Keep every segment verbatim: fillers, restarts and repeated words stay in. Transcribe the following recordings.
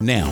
Now,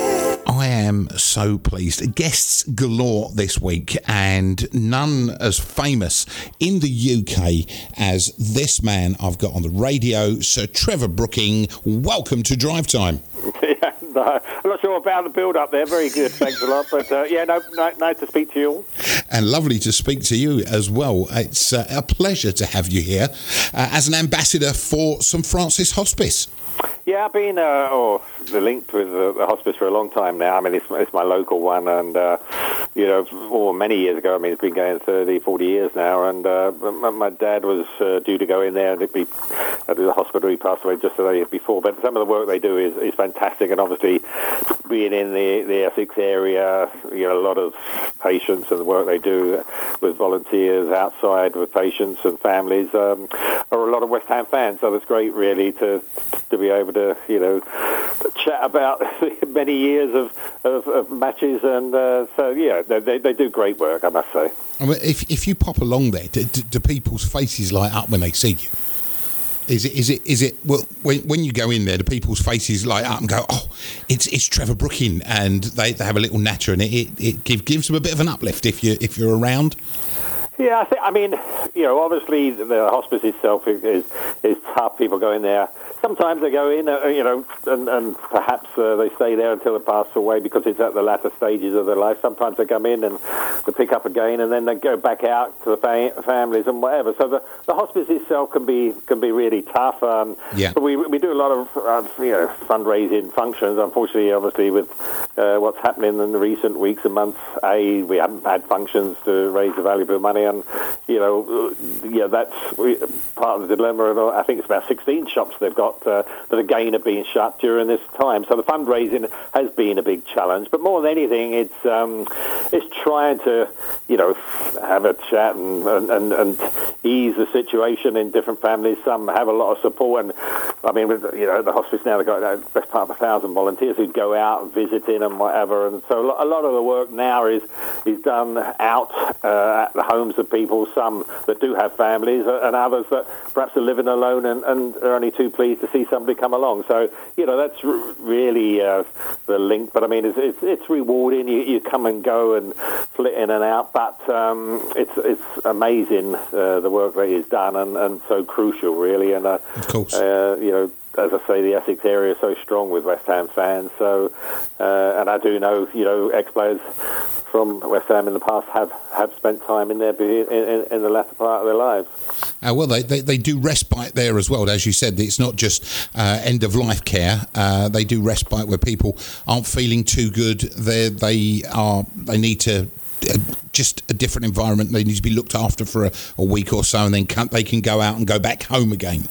I am so pleased. Guests galore this week, and none as famous in the U K as this man I've got on the radio, Sir Trevor Brooking. Welcome to Drive Time. Yeah, no, I'm not sure about the build-up there. Very good, thanks a lot. But uh, yeah, no, no, nice to speak to you all. And lovely to speak to you as well. It's uh, a pleasure to have you here uh, as an ambassador for Saint Francis Hospice. Yeah, I've been uh, oh, linked with the, the hospice for a long time now. I mean, it's, it's my local one, and, uh, you know, or many years ago, I mean, it's been going thirty, forty years now, and uh, my, my dad was uh, due to go in there, and it'd be at the hospital. He passed away just the day before, but some of the work they do is, is fantastic, and obviously being in the, the Essex area, you know, a lot of patients and the work they do with volunteers outside with patients and families um, are a lot of West Ham fans, so it's great, really, to to be able to, you know, chat about many years of, of, of matches, and uh, so, yeah, they, they do great work, I must say. I mean, if if you pop along there, do, do people's faces light up when they see you? Is it, is it, is it, well, when, when you go in there, do people's faces light up and go, oh, it's it's Trevor Brooking, and they, they have a little natter, and it, it, it give, gives them a bit of an uplift if, you, if you're around? Yeah, I think, I mean, you know, obviously the hospice itself is, is, is tough. People go in there. Sometimes they go in, uh, you know, and, and perhaps uh, they stay there until they pass away because it's at the latter stages of their life. Sometimes they come in and they pick up again, and then they go back out to the fa- families and whatever. So the, the hospice itself can be can be really tough. Um, yeah. But we we do a lot of uh, you know fundraising functions. Unfortunately, obviously with uh, what's happening in the recent weeks and months, a we haven't had functions to raise the valuable money, and you know, yeah, that's we, part of the dilemma. And I think it's about sixteen shops they've got. Uh, that again have been shut during this time, so the fundraising has been a big challenge. But more than anything, it's um, it's trying to, you know, have a chat and, and, and ease the situation in different families. Some have a lot of support, and I mean, with, you know, the hospice now they've got the best part of a thousand volunteers who go out visiting and whatever. And so a lot of the work now is is done out uh, at the homes of people. Some that do have families, and others that perhaps are living alone and, and are only too pleased to see somebody come along. So, you know, that's r- really uh, the link. But, I mean, it's it's, it's rewarding. You, you come and go and flit in and out. But um, it's it's amazing, uh, the work that is done, and, and so crucial, really. And, uh, of course, uh, you know, as I say, the Essex area is so strong with West Ham fans. So, uh, and I do know, you know, ex-players from West Ham in the past have, have spent time in there in, in, in the latter part of their lives. Uh, well, they, they they do respite there as well. As you said, it's not just uh, end-of-life care. Uh, they do respite where people aren't feeling too good. They they are they need to. Uh, just a different environment. They need to be looked after for a, a week or so, and then can, they can go out and go back home again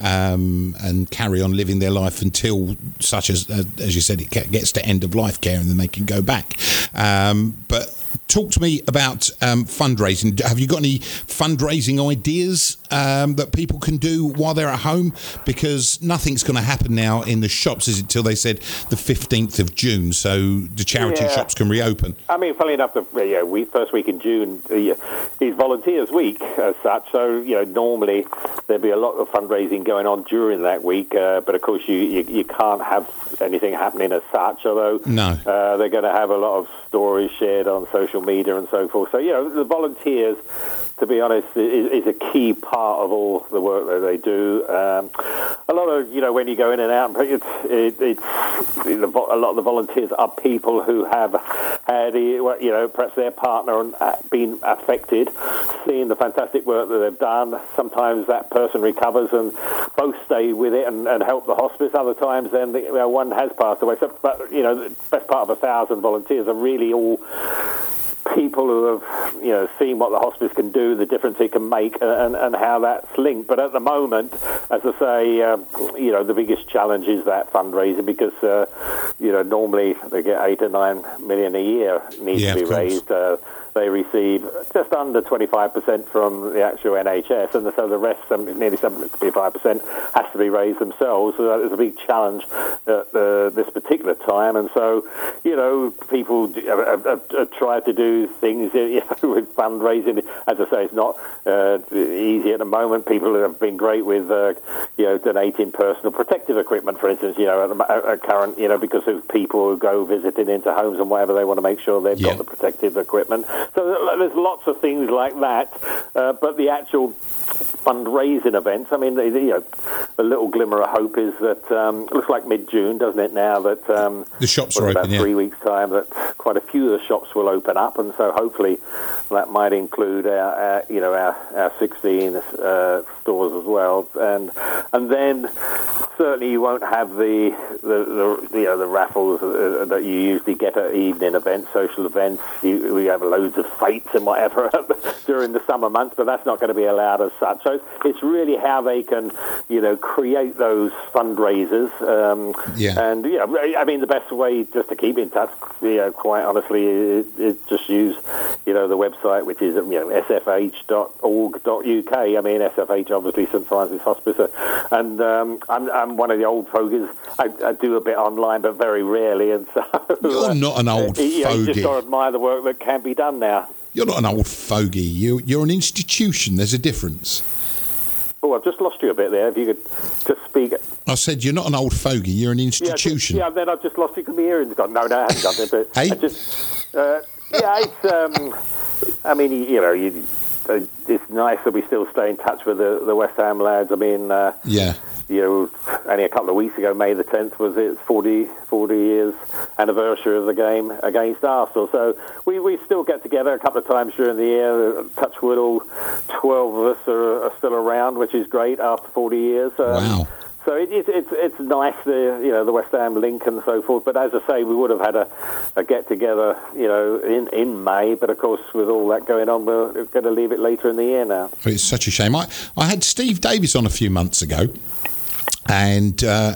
um, and carry on living their life until, such as uh, as you said, it gets to end of life care, and then they can go back. Um, but talk to me about um, fundraising. Have you got any fundraising ideas um, that people can do while they're at home? Because nothing's going to happen now in the shops, is it, till they said the fifteenth of June, so the charity yeah. shops can reopen? I mean, funnily enough, the yeah, week, first week in June uh, is Volunteers Week as such, so, you know, normally there'd be a lot of fundraising going on during that week, uh, but of course you, you, you can't have anything happening as such, although no. uh, they're going to have a lot of stories shared on social media and so forth. So, you know, the volunteers, to be honest, is, is a key part of all the work that they do. Um, a lot of, you know, when you go in and out, it's, it, it's a lot of the volunteers are people who have had, you know, perhaps their partner been affected, seeing the fantastic work that they've done. Sometimes that person recovers and both stay with it and, and help the hospice. Other times, then, you know, one has passed away. So, but, you know, the best part of a thousand volunteers are really all people who have, you know, seen what the hospice can do, the difference it can make, and, and how that's linked. But at the moment, as I say, um, you know, the biggest challenge is that fundraising, because, uh, you know, normally they get eight or nine million a year needs yeah, to be raised. Uh, they receive just under twenty-five percent from the actual N H S, and so the rest, nearly seventy-five percent, has to be raised themselves. So that is a big challenge at uh, this particular time. And so, you know, people have, have, have tried to do things, you know, with fundraising. As I say, it's not uh, easy at the moment. People have been great with uh, you know, donating personal protective equipment, for instance, you know, at, at current, you know, because of people who go visiting into homes and whatever, they want to make sure they've Yeah. got the protective equipment. So there's lots of things like that, uh, but the actual fundraising events, I mean, you know, a little glimmer of hope is that um, it looks like mid-June, doesn't it, now that um, the shops well, are about open, three yeah. weeks' time, that quite a few of the shops will open up, and so hopefully that might include our, our you know, our, our sixteen uh, stores as well, and and then certainly you won't have the the, the you know the raffles uh, that you usually get at evening events, social events. You, we have loads of fetes and whatever during the summer months, but that's not going to be allowed as such. So it's really how they can, you know, create those fundraisers. Um, Yeah. And yeah, I mean the best way just to keep in touch, you know, quite honestly, is, is just use, you know, the website, which is you know s f h dot org dot u k. I mean S F H obviously St Francis Hospice, and um, I'm I'm one of the old fogies. I, I do a bit online, but very rarely, and so You're uh, not an old you, know, you just fogey. got to admire the work that can be done now. You're not an old fogey. You, you're an institution. There's a difference. Oh, I've just lost you a bit there. If you could just speak. I said you're not an old fogey. You're an Yeah, institution. just, yeah, then I've just lost you because my earrings gone. No, no, I haven't got it. But Hey? I just, uh, yeah, it's. Um, I mean, you know, you, uh, it's nice that we still stay in touch with the, the West Ham lads. I mean, uh, Yeah. you know, only a couple of weeks ago, May the tenth, was it forty, forty years anniversary of the game against Arsenal. So we, we still get together a couple of times during the year. Touch wood, all twelve of us are, are still around, which is great after forty years. Um, Wow. So it, it, it's it's nice, the you know the West Ham link and so forth. But as I say, we would have had a, a get together, you know, in, in May. But of course, with all that going on, we're going to leave it later in the year now. It's such a shame. I, I had Steve Davis on a few months ago. And uh,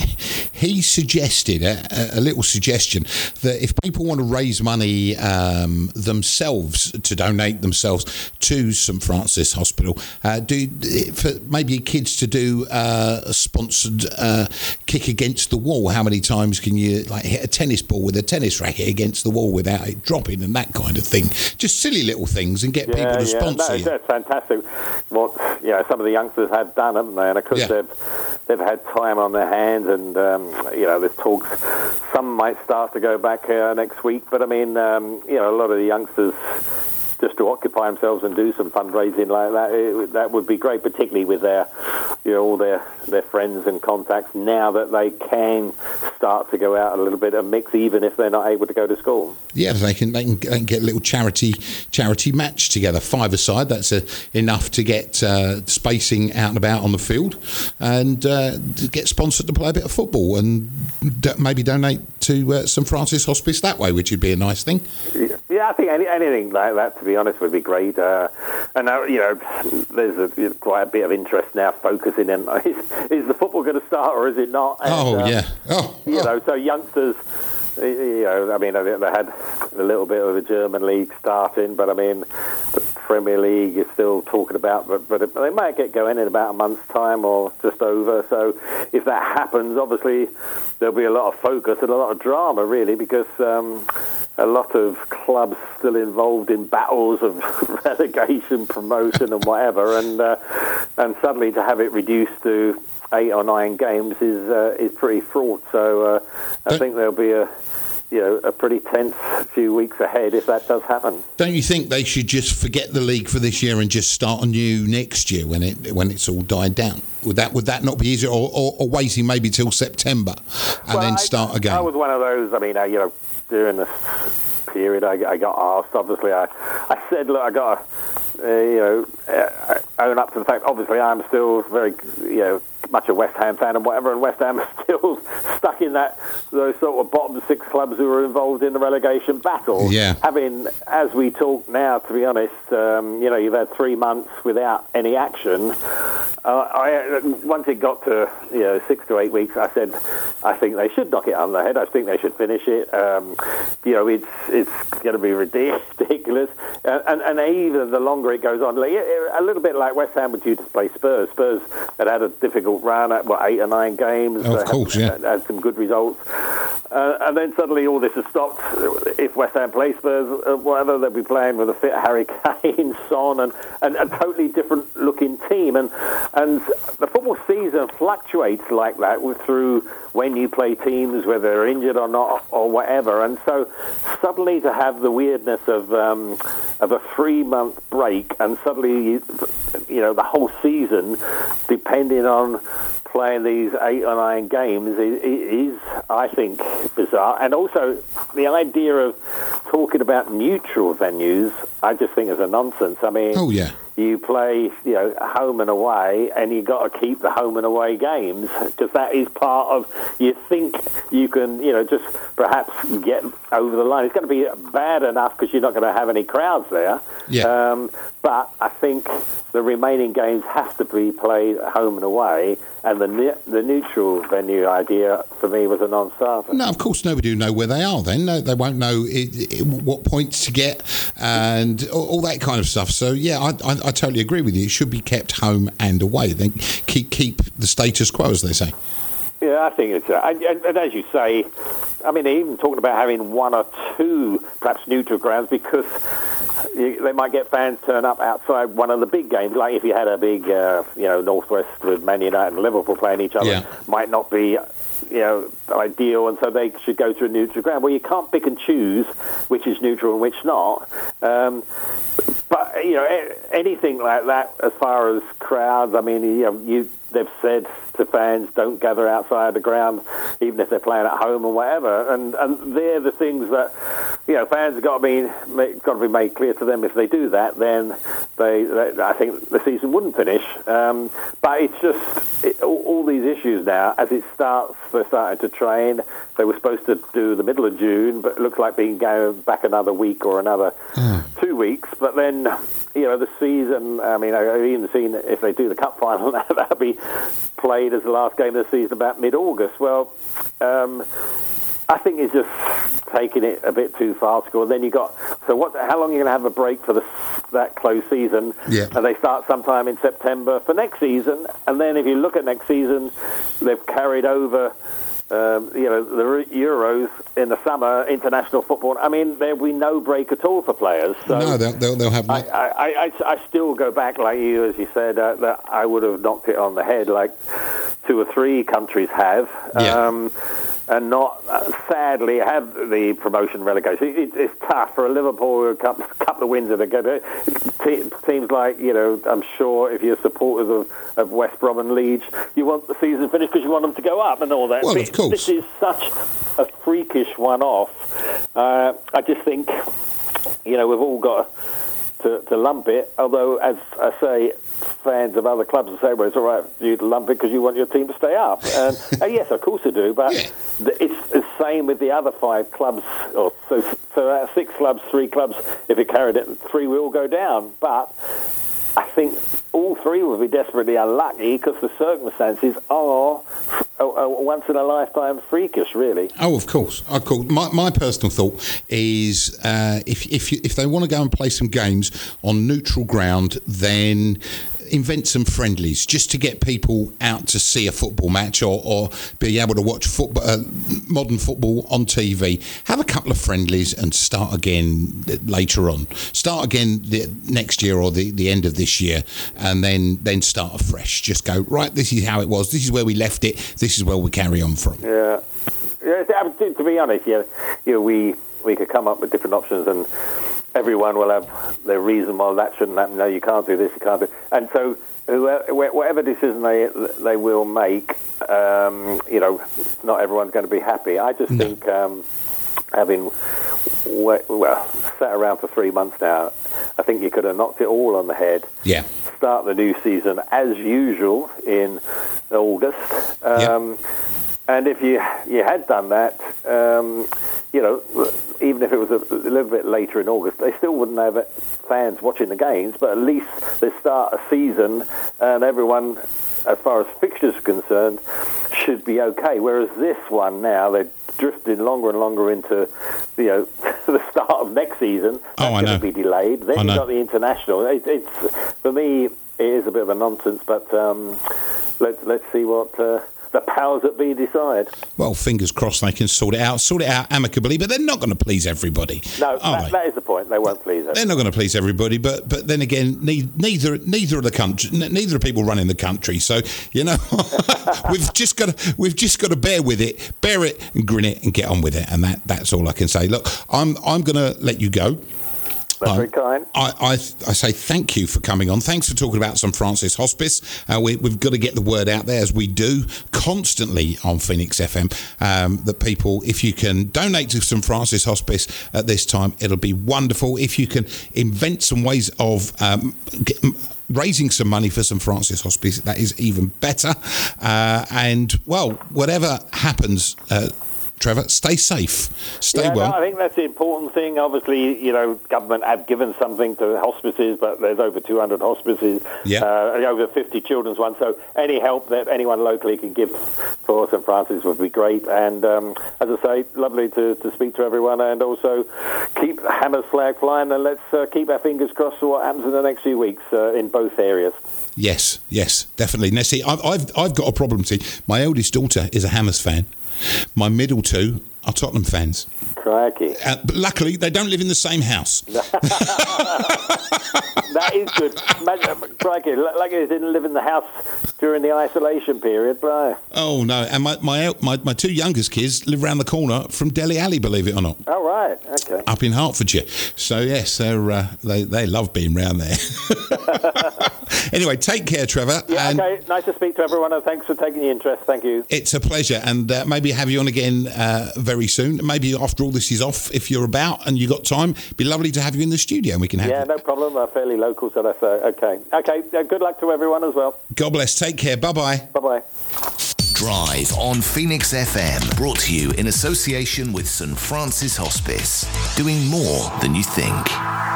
he suggested a, a little suggestion that if people want to raise money um, themselves to donate themselves to St Francis Hospital, uh, do for maybe kids to do uh, a sponsored uh, kick against the wall. How many times can you like hit a tennis ball with a tennis racket against the wall without it dropping and that kind of thing? Just silly little things and get Yeah, people to yeah, sponsor no, you. that's fantastic. What you know, some of the youngsters have done, haven't they? And of course, Yeah. they've they've had time on their hands, and um, you know, there's talks. Some might start to go back uh, next week, but I mean, um, you know, a lot of the youngsters just to occupy themselves and do some fundraising like that, it, that would be great, particularly with their, you know, all their, their friends and contacts now that they can start to go out a little bit and mix, even if they're not able to go to school. Yeah, they can they can, they can get a little charity charity match together, five-a-side. That's a, enough to get uh, spacing out and about on the field, and uh, to get sponsored to play a bit of football, and d- maybe donate to uh, St Francis Hospice that way, which would be a nice thing. Yeah, I think any, anything like that, to be honest, would be great. Uh, and now, you know, there's a, you know, quite a bit of interest now focusing in, is, is the football going to start or is it not? And, Oh, um, yeah. Oh, You oh. know, so youngsters, you know, I mean, they had a little bit of a German league starting, but I mean, the Premier League is still talking about, but, but they might get going in about a month's time or just over. So if that happens, obviously there'll be a lot of focus and a lot of drama, really, because um, a lot of clubs still involved in battles of relegation, promotion, and whatever, and uh, and suddenly to have it reduced to eight or nine games is uh, is pretty fraught. So uh, I Don't- think there'll be a you know a pretty tense few weeks ahead if that does happen. Don't you think they should just forget the league for this year and just start anew next year when it when it's all died down? Would that would that not be easier, or, or, or waiting maybe till September and Well, then I- start again? I was one of those. I mean, uh, you know, during this period, I, I got asked. Obviously, I, I said, look, I got to, uh, you know, uh, own up to the fact. Obviously, I'm still very, you know, much a West Ham fan and whatever, and West Ham is still stuck in that those sort of bottom six clubs who were involved in the relegation battle. Yeah. Having, as we talk now, to be honest, um, you know, you've had three months without any action. Uh, I once it got to you know six to eight weeks, I said I think they should knock it on the head. I think they should finish it. Um, you know, it's it's going to be ridiculous, and, and and even the longer it goes on, like, a little bit like West Ham were due to play Spurs. Spurs had had a difficult difficult run at, what, eight or nine games. Oh, of course, had, yeah. Had some good results. Uh, and then suddenly all this has stopped. If West Ham play Spurs, uh, whatever, they'll be playing with a fit Harry Kane, Son, and, and a totally different looking team. And and the football season fluctuates like that with, through when you play teams, whether they're injured or not, or whatever. And so suddenly to have the weirdness of um, of a three-month break, and suddenly, you, you know, the whole season, depending on playing these eight or nine games, is, is, I think, bizarre. And also, the idea of talking about neutral venues, I just think is a nonsense. I mean, oh, yeah. You play, you know, home and away, and you got to keep the home and away games, because that is part of. You think you can, you know, just perhaps get over the line. It's going to be bad enough because you're not going to have any crowds there. Yeah. Um, but I think the remaining games have to be played home and away, and the ne- the neutral venue idea for me was a non-starter. No, of course nobody will know where they are then. No, they won't know it, it, what points to get and all, all that kind of stuff. So, yeah, I, I, I totally agree with you. It should be kept home and away. Then keep keep the status quo, as they say. Yeah, I think it's, uh, and, and as you say, I mean, even talking about having one or two perhaps neutral grounds, because you, they might get fans turn up outside one of the big games. Like if you had a big, uh, you know, Northwest with Man United and Liverpool playing each other, yeah. might not be, you know, ideal, and so they should go to a neutral ground. Well, you can't pick and choose which is neutral and which not. Um, but you know, anything like that, as far as crowds, I mean, you know, you. They've said to fans, don't gather outside the ground, even if they're playing at home or whatever. And and they're the things that, you know, fans have got to be got to be made clear to them. If they do that, then they, they I think the season wouldn't finish. Um, but it's just it, all, all these issues now. As it starts, they're starting to train. They were supposed to do the middle of June, but it looks like being going back another week or another mm. two weeks. But then, you know, the season. I mean, I've even seen if they do the cup final, that'll be played as the last game of the season about mid-August. Well, um, I think it's just taking it a bit too far to go. And then you got so what? How long are you going to have a break for the, that close season? Yeah. And they start sometime in September for next season. And then if you look at next season, they've carried over. Um, you know, the Euros in the summer, international football. I mean, there will be no break at all for players. So no, they'll, they'll, they'll have. I, I, I, I still go back, like you, as you said, uh, that I would have knocked it on the head, like two or three countries have. Yeah. Um, and not, uh, sadly, have the promotion relegation. It, it's tough for a Liverpool, a couple, couple of wins that are good. Te- teams like, you know, I'm sure if you're supporters of, of West Brom and Leeds, you want the season finished because you want them to go up and all that. Well, but of course. This is such a freakish one-off. Uh, I just think, you know, we've all got to, to lump it, although, as I say, fans of other clubs will say, well, it's all right for you to lump it because you want your team to stay up. And, and yes, of course they do, but yeah. it's the same with the other five clubs. Or so, so uh, six clubs, three clubs, if it carried it, three will go down. But I think all three will be desperately unlucky because the circumstances are a, a once-in-a-lifetime freakish, really. Oh, of course. Of course. My, my personal thought is uh, if if you, if they want to go and play some games on neutral ground, then invent some friendlies just to get people out to see a football match or, or be able to watch football, uh, modern football on T V. Have a couple of friendlies and start again later on. Start again the, next year or the, the end of this year, and then, then start afresh. Just go, right, this is how it was. This is where we left it. This is where we carry on from. Yeah. yeah to, to be honest, yeah, you know, we, we could come up with different options and everyone will have their reason why that shouldn't happen. No, you can't do this, you can't do. And so, whatever decision they they will make, um, you know, not everyone's going to be happy. I just no. think um, having well sat around for three months now, I think you could have knocked it all on the head. Yeah. Start the new season as usual in August. Um, yep. And if you you had done that, um, you know, even if it was a, a little bit later in August, they still wouldn't have fans watching the games, but at least they start a season and everyone, as far as fixtures are concerned, should be okay. Whereas this one now, they're drifting longer and longer into, you know, the start of next season. That's oh, I going know. to be delayed. Then you've got the international. It, it's, for me, it is a bit of a nonsense, but... Um, let's let's see what uh, the powers that be decide. Well, fingers crossed they can sort it out, sort it out amicably, but they're not going to please everybody. No, that, that is the point. They won't please everybody. They're not going to please everybody, but but then again, neither neither of the country, neither of people running the country. So you know, we've just got to we've just got to bear with it, bear it, and grin it, and get on with it. And that that's all I can say. Look, I'm I'm going to let you go. That's very kind. I, I, I say thank you for coming on. Thanks for talking about Saint Francis Hospice. Uh, we, we've got to get the word out there, as we do constantly on Phoenix F M, um, that people, if you can donate to Saint Francis Hospice at this time, it'll be wonderful. If you can invent some ways of um, get, raising some money for Saint Francis Hospice, that is even better. Uh, and, well, whatever happens... Uh, Trevor, stay safe. Stay yeah, well. No, I think that's the important thing. Obviously, you know, government have given something to hospices, but there's over two hundred hospices, yeah. uh, over fifty children's ones. So any help that anyone locally can give for Saint Francis would be great. And um, as I say, lovely to, to speak to everyone, and also keep Hammer's flag flying, and let's uh, keep our fingers crossed for what happens in the next few weeks uh, in both areas. Yes, yes, definitely. Now, see, I've, I've, I've got a problem. See, my eldest daughter is a Hammers fan. My middle two are Tottenham fans. Crikey. Uh, but luckily, they don't live in the same house. That is good. Crikey, luckily they didn't live in the house during the isolation period, right? Oh, no. And my, my, my, my two youngest kids live around the corner from Dele Alli, believe it or not. Oh, right. Okay. Up in Hertfordshire. So, yes, they're, uh, they, they love being round there. Anyway, take care, Trevor. Yeah, and okay. Nice to speak to everyone, and thanks for taking the interest. Thank you. It's a pleasure, and uh, maybe have you on again uh, very soon. Maybe after all this is off, if you're about and you got time, it'd be lovely to have you in the studio, and we can have Yeah, you. no problem. I'm fairly local, so that's uh, okay. Okay, uh, good luck to everyone as well. God bless. Take care. Bye-bye. Bye-bye. Drive on Phoenix F M, brought to you in association with Saint Francis Hospice, doing more than you think.